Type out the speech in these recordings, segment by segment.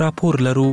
راپور لرو.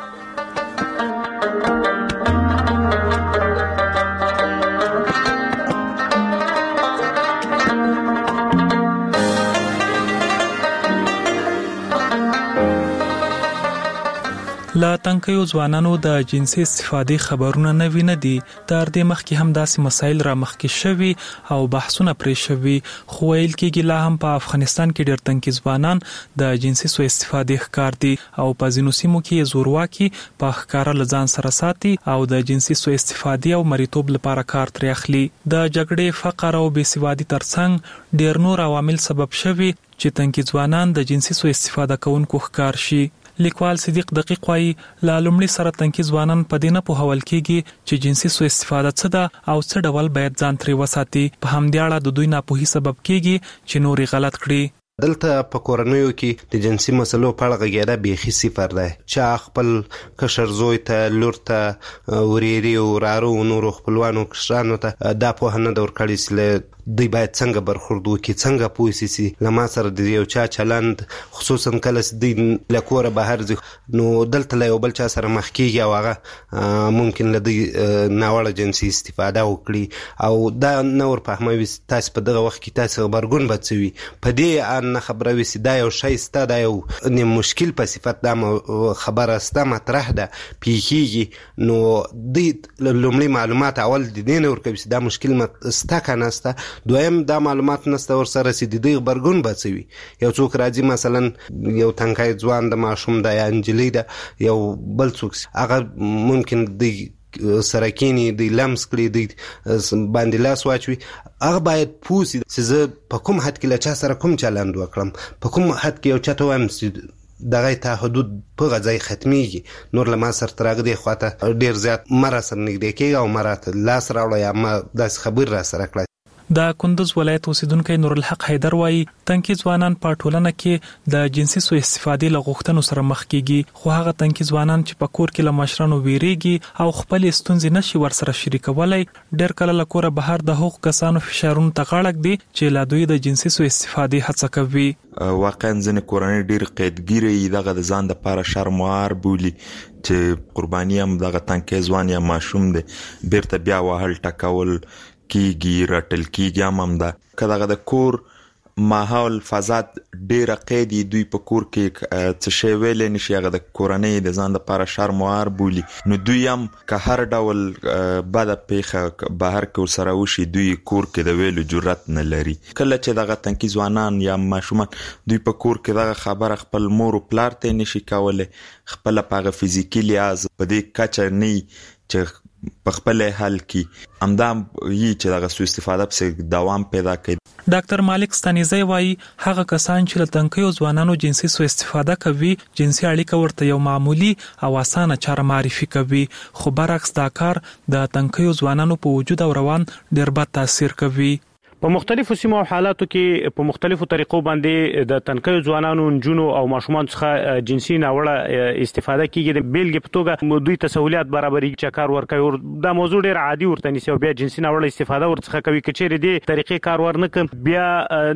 لا تنکیو ځوانانو د جنسي استفادې خبرونه نوي نه دي. تر دې مخکې هم داسې مسایل را مخکې شوي او بحثونه پرې شوي، خو ویل کېږي لا هم په افغانستان کې ډېر تنکي ځوانان د جنسي سوء استفادې ښکار دي او په ځینو سیمو کې زورواکي په ښکاره له ځان سره ساتي او د جنسي سوء استفادې او مریتوب لپاره کار ترې اخلي. د جګړې، فقر او بېسوادي ترڅنګ ډېر نور عوامل سبب شوي چې تنکي ځوانان د جنسي سوء استفاده کوونکو ښکار شي. لیکوال صدیق دقیق وايي لا لومړي سره تنکي ځوانان په دې نه پوهول کېږي چې جنسي سوء استفاده څه ده او څه ډول باید ځان ترې وساتي. په همدې اړه د دوی ناپوهي سبب کېږي چې نورې غلط کړي. دلته په کورنیو کې د جنسي مسلو په اړه غږېدا بیخي صفر دی. چا خپل کشر زوی ته، لور ته، وريري او ورارو نورو خپلوانو کشرانو ته دا پوهه نه ورکړي چې دوی باید څنګه برخورد وکړي، څنګه پوه شي له ما سره د یو چا چلند، خصوصا کله چې دوی له کوره بهر ځي نو دلته له یو بل چا سره مخ کېږي او هغه ممکن له دوی ناوړه جنسي استفاده وکړي او دا نه ورفهموي تاسو په دغه وخت کې تاسو غبرګون به څه وي. په دې نه خبره وي چې دا یو شی سته، دا یو مشکل په صفت دا خبره سته مطرح ده پیښیږي، نو دوی لومړی معلومات اول د دې نه ورکوي چې دا مشکل سته که نه سته. دویم دا معلومات نسته ورسره چې د دوی غبرګون به څه وي. یو څوک راځي مثلا یو تنکی ځوان د ماشوم ده یا نجلۍ ده، یو بل څوک هغه ممکن دوی سره کینی، دوی لمس کړي، دوی باندې لاس واچوي، هغه باید پوه شي چې زه په کوم حد کې له چا سره کوم چلند وکړم، په کوم حد کې یو چا ته وایم چې دغه ته حدود په غځای ختمیږي، نور له ما سره تر هغه دې خواته ډېر زیات مه را سره نږدې کېږه او ما راته لاس راوړه یا ما داسې خبرې را سره کړه. د کندوز ولایت اوسیدونکی نورالحق حیدر وايي تنکي ځوانان په ټولنه کې د جنسي سوء استفادې له غوښتنو سره مخ کېږي، خو هغه تنکي ځوانان چې په کور کې له مشرانو ویریږي او خپل ستونزې نشي ورسره شریکولی، ډېر کله له کوره بهر د هغو کسانو فشارونو ته غاړه ږدي چې لا دوی د جنسي سوء استفادې هڅه کوي. واقعا ځینې کورنۍ ډېر قیدګیرې دغه د ځان دپاره شرموار بولي چې قرباني هم دغه تنکی ځوان یا ماشوم دی بیرته بیا وهل ټکول کیږي، رټل کیږي هم ده. که دغه د کور ماحول فضا ډیره قیدي، دوی په کور کې څه شی ویلی نشي، هغه د کورنۍ د ځان دپاره شرموار بولي، نو دوی هم که هر ډول بده پیښه بهر کې ورسره وشي دوی کور کې د ویلو جرأت نه لري. کله چې دغه تنکي ځوانان یا ماشومان دوی په کور کې دغه خبره خپل مور او پلار ته نشي کولی، خپله په هغه فزیکي لحاظ په دې کچه نه چې په خپل حل کې همدا یي چې دغه سوء استفاده پسې دوام پیدا کوي. ډاکټر مالک ستانیزی وايي هغه کسان چې له تنکیو ځوانانو جنسي سوء استفاده کوي جنسي اړیکه ورته یو معمولی او اسانه چاره معرفي کوي، خو برعکس دا کار د تنکیو ځوانانو په وجود او روان ډېر بد تاثیر کوي. په مختلفو سیمو او حالاتو کې په مختلفو طریقو باندې د تنکیو ځوانانو، نجونو او ماشومان څخه جنسي ناوړه استفاده کیږي. د بیلګې په توګه دوی ته سہولیات برابري، چکر ورکوي، دا موضوع ډېر عادي ورته نیسي او بیا جنسي ناوړه استفاده ورڅخه کوي. که چیرې دې طریقې کار ورنه کړي بیا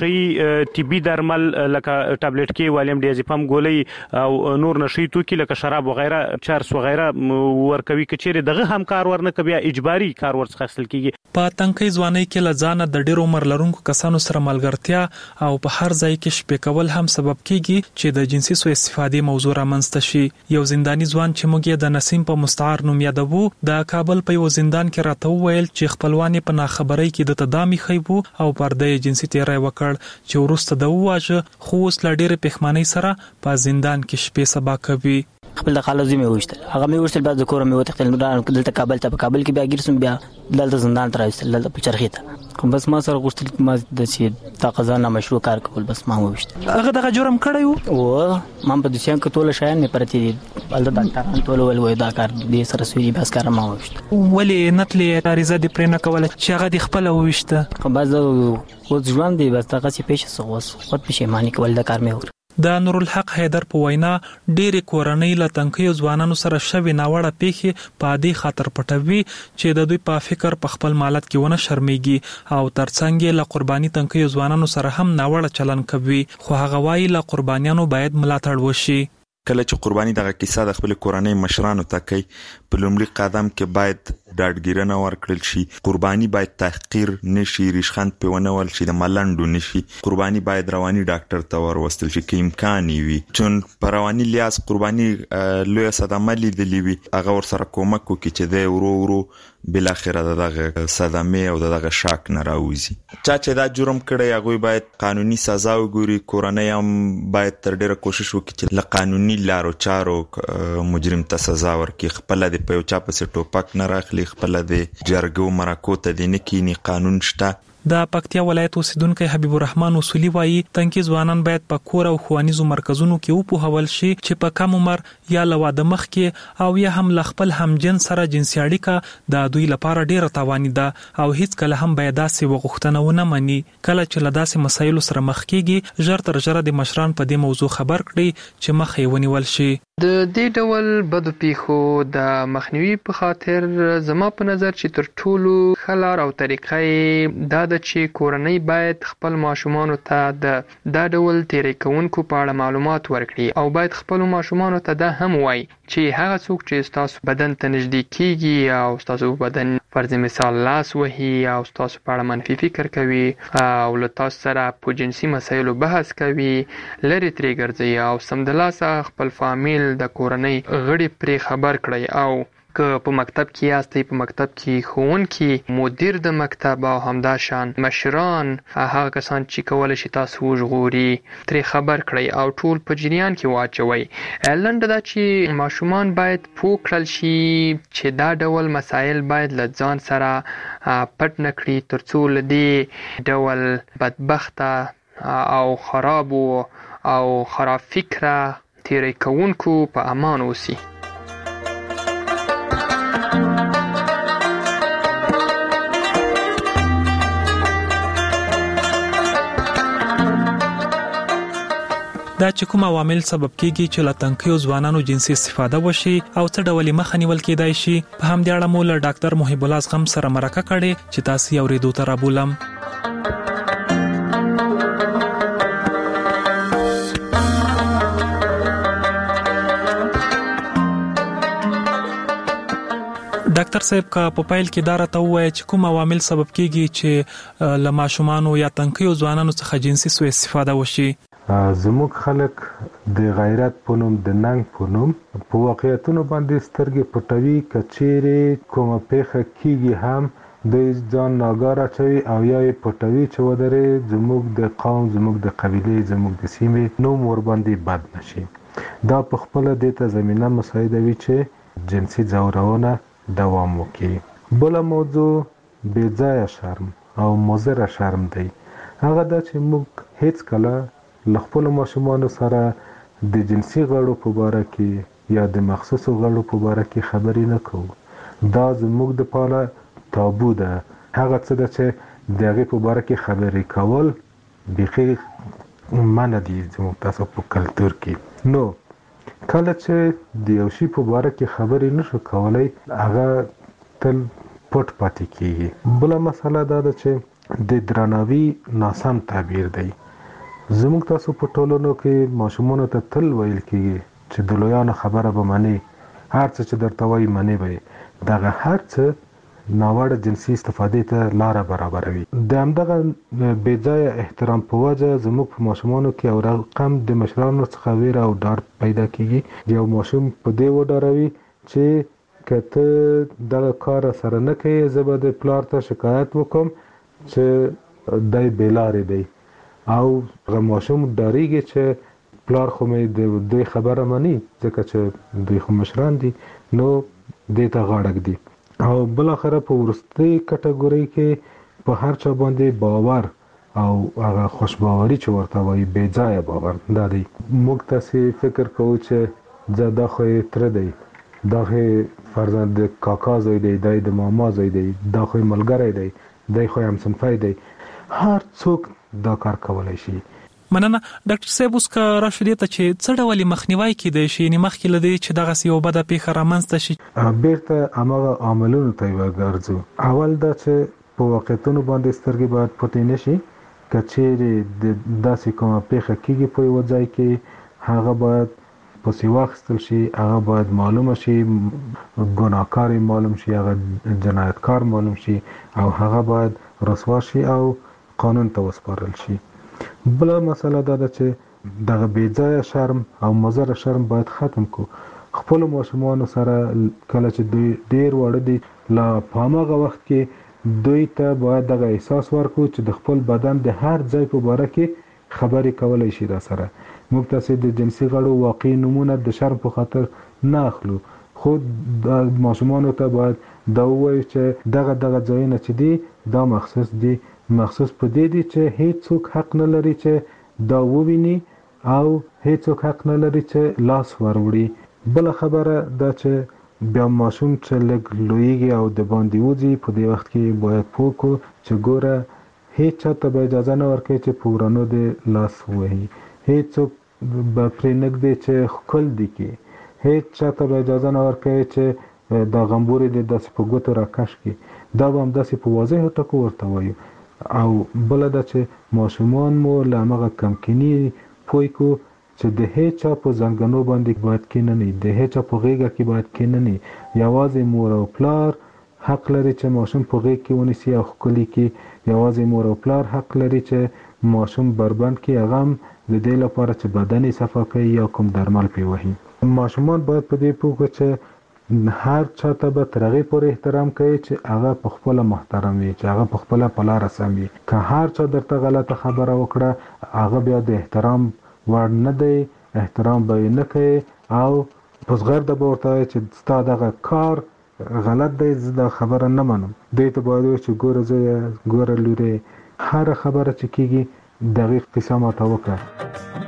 نشي طبي درمل لکه ټابلیټ کې والیم ډیازیپام ګولۍ او نور نشي توکي لکه شراب وغیره، چرس وغیره ورکوي. که چیرې دغه هم کار ورنه کړي بیا اجباري کار ورڅخه اخیستل کیږي. په تنکي ځوانۍ کې له ځانه د ډېر عمر لرونکو کسانو سره ملګرتیا او په هر ځای کې شپې کول هم سبب کیږي چې د جنسي سوء استفادې موضوع رامنځته شي. یو زنداني ځوان چې موږ یې د نسیم په مستعار نوم یادوو، د کابل په یو زندان کې راته وویل چې خپلوان یې په ناخبرۍ کې د تدامي خیبو او پرده یې جنسي تیری وکړ چې وروسته د وواژه، خو اوس له ډېرې پښیمانۍ سره په زندان کې شپې سبا کوي. خپل د خالو زمي وشتل، هغه مې وشتل بعد د کور مې وتختل، دلته کابل ته، په کابل کې بیا ګرځم، بیا دلته زندان ته راوستل، دلته په چرخې ته. بس ما سره غوښتل ما د چې تا قضا نامشروع کار کول، بس ما وشتل. هغه دغه جرم کړی وو، ما په دوسیان کې ټول شایان نه پرتی دي، بل د ډاکټران ټول ول دا کار دې سره سوي بس کار ما وشتل. ولې نتلې عریضه دې پرې نه کوله چې هغه دې خپل وشته؟ خو بس او ځوان دی، بس هغه چې پېښه سوس خود پښیماني کول دا کار مې وکړ. د نورالحق حیدر په وینا ډېرې کورنۍ له تنکیو ځوانانو سره شوې ناوړه پیښې په عادي خاطر پټوي چې د دوی په فکر په خپل مالت کې ونه شرمېږي او ترڅنګ یې له قرباني تنکیو ځوانانو سره هم ناوړه چلن کوي، خو هغه وایي له قربانیانو باید ملاتړ وشي. کله چې قرباني دغه کیسه د خپل کورنۍ مشرانو ته کوي په لومړي قدم کې باید ډاډګیرنه ورکړل شي. قرباني باید تحقیر نشي، ریشخند پیونول شي، د ملنډو نشي. قرباني باید رواني ډاکټر ته وروستل شي که امکان وي، چون په رواني لیاز قرباني لوی صدمه لیدلی وي، هغه ورسره کومک وکړي چې د ورو ورو بل اخره دغه صدمه او دغه شاک نه راوځي. چې دا جرم کړی هغه باید قانوني سزا وګوري. کورنۍ هم باید تر ډیره کوشش وکړي چې له قانوني لارو چارو مجرم ته سزا ورکړي. خپل د په یو چا پسې ټوپک نه راخلي، خپل د جرګو مرکو ته د نکینی قانون شته. د پکتیا ولایت اوسیدونکو حبیب الرحمن اصولي وایي تنکي ځوانان باید په کور او ښوونیزو مرکزونو کې وپوهول شي چې په کم عمر یا له واده مخکې او یا هم له خپل همجنس سره جنسي اړیکه د دوی لپاره ډیره تاواني ده او هیڅ کله هم باید داسې وغوښتنه ونه مني. کله چې له داسې مسایلو سره مخ کیږي ژر تر ژره د مشران په دې موضوع خبر کړي چې مخ یې ونیول شي. د دې ډول بدو پیښو د مخنیوي په خاطر زما په نظر چې تر ټولو ښه لار او طریقه دا ده چې کورنۍ باید خپل ماشومانو ته د ډول تیری کوونکو په اړه معلومات ورکړي او باید خپل ماشومانو ته دا هم وایي چې هغه څوک چې تاسو بدن ته نږدې کیږي او تاسو بدن فرض مثال لاس وهي او تاسو په اړه منفي فکر کوي او له تاسو سره په جنسي مسایلو بحث کوي، لري ترې ګرځي او سمدلاسه خپل فامیل د کورنۍ غړي پرې خبر کړئ. او که په مکتب کې یاستئ په مکتب کې ښوونکي، مدیر د مکتب او همداشان مشران، هغه کسان چې کولی شي تاسو وژغوري ترې خبر کړئ او ټول په جریان کې واچوئ. لنډه دا چې ماشومان باید پوه کړل شي چې دا ډول مسایل باید له ځان سره پټ نه کړي تر څو له دې ډول بدبخته او خرابو او خراب فکره تیری کوونکو په امان اوسي. دا چې کوم عوامل سبب کیږي چې له تنکیو ځوانانو جنسي استفاده وشي او څه ډول مخه نیول کېدای شي، په همدې اړه مو له ډاکټر محب الله زغم سره مرکه کړې چې تاسو یې اورېدو ته رابولم. ډاکټر صاحب کا په پایل کې دا راته وایي چې کوم عوامل سبب کیږي چې له ماشومانو یا تنکیو ځوانانو څخه جنسي سوء استفاده وشي. زموږ خلک د غیرت په نوم د ننګ په نوم په واقعیتونو باندې سترګې پټوي. کچېرې کومه پیښه کیږي هم د ځان ناګاره اچوي او یا یې پټوي چې ودرې زموږ د قوم، زموږ د قبیلې، زموږ د سیمې نوم ورباندې بد نشي. دا په خپله دې ته زمینه مساعدوي چې جنسي ځورونه دوام وکړي. بله موضوع بې ځایه شرم او مضره شرم دی. هغه دا چې موږ هیڅ کله له خپلو ماشومانو سره د جنسي غړو په باره کې یا د مخصوصو غړو په باره کې خبرې نه کوو. دا زموږ دپاره تابو ده. هغه څه ده چې د هغې په باره کې خبرې کول بیخي منع دي زموږ تاسو په کلتور کې. نو کله چې د یو شي په باره کې خبرې نشو کولی هغه تل پټ پاتې کېږي. بله مسله دا ده چې د درناوي ناسم تعبیر دی. زموږ تاسو په ټولنو کې ماشومانو ته تل ویل کېږي چې د لویانو خبره به منې، هر څه چې درته وایي منې به یې. دغه هر څه ناوړه جنسي استفادې ته لاره برابروي. د همدغه بې ځایه احترام په وجه زموږ په ماشومانو کې یو رقم د مشرانو څخه ویره او ډار پیدا کېږي. یو ماشوم په دې وډاروي چې که ته دغه کار سره نه کوې زه به د پلار ته شکایت وکړم چې دی بې لارې دی، او هغه ماشوم ډاریږي چې پلار خو مې د دوی خبره مني ځکه چې دوی خو مشران دي، نو دې ته غاړه ږدي. او بالاخره په وروستۍ کټګورۍ کې په هر چا باندې باور او هغه خوشباوري چې ورته وایي بې ځایه باور دا دی. موږ تاسې فکر کوو چې دا خو یې تره دی، دا خو یې فرضاً د کاکا زوی دی، دا د ماما زوی دی، دا خو یې ملګری دی، دی خو یې همصنفی دی. هر څوک دا کار کولای شي. مننه ډاکټر صاحب. اوس که راشو دې ته چې څه ډول مخنیوی کېدای شي، یعنې مخکې له دې چې دغسې یوه بده پیښه رامنځته شي؟ بیرته هماغه عاملونو ته یې وګرځو. اول دا چې په واقعیتونو باندې سترګې باید پټې نه شي. که چیرې د داسې کومه پیښه کېږي په یوه ځای کې، هغه باید پسې واخیستل شي، هغه باید معلومه شي، ګناهکار معلوم شي، هغه جنایتکار معلوم شي او هغه باید رسوا شي او قانون ته وسپارل شي. بله مسله دا ده چې دغه بېځایه شرم او مضر شرم باید ختم کو. خپل ماشومانو سره کله چې دوی ډیر وړه دي، لا په هغه وخت کې دوی ته باید دغه احساس ورکړو چې د خپل بدن د هر ځای په باره کې خبرې کولی شي. را سره موږ تاسې د جنسي غړو واقعي نومونه د شرم په خاطر نه اخلو، خو د ماشومانو ته باید دا ووایو چې دغه ځایونه چې دي دا مخصوص په دې دي چې هیڅوک حق نه لري چې دا وویني او هیڅوک حق نه لري چې لاس وروړي. بل خبره دا چې بیا ماشوم چې لږ لویږي او د باندې وځي، په دې وخت کې باید پوه کو چې ګوره هیڅ چاته به اجازه نه ورکوي چې په ورانو د لاس ووهي، هیڅوک به پرې نږدې چې ښکل دي کړي، هیڅ چاته به اجازه نه ورکوي چې دا غمبورې د داسې په ګوتو راکش کړي. دا به همداسې په واضحو ټکو ورته وایو. او بله دا چې ماشومان مو له همغه کمکیني پوه کو چې د هیچا په زنګنو باندې باید کېنني، د هیچا په غېږه کې باید کېنني. یوازې مور او پلار حق لري چې ماشوم په غېږ کې ونیسي او ښکلي کړي. یوازې مور او پلار حق لري چې ماشوم بربند کړي، هغه هم د دې لپاره چې بدن یې صفا کوي یا کوم درمل پرې وهي. ماشومان باید په دې پوه کړي چې هر چاته به تر هغې پورې احترام کوي چې هغه په خپله محترم وي، چې هغه په خپله په لاره سم وي. که هر چا درته غلطه خبره وکړه، هغه بیا د احترام وړ نه دی، احترام به یې نه کوي او په زغرده به ورته وایي چې ستا دغه کار غلط دی، زه دا خبره نه منم. دوی ته باید وایي چې ګوره زویه، ګوره لورې، هره خبره چې کېږي دقیق قصه ماته وکړه.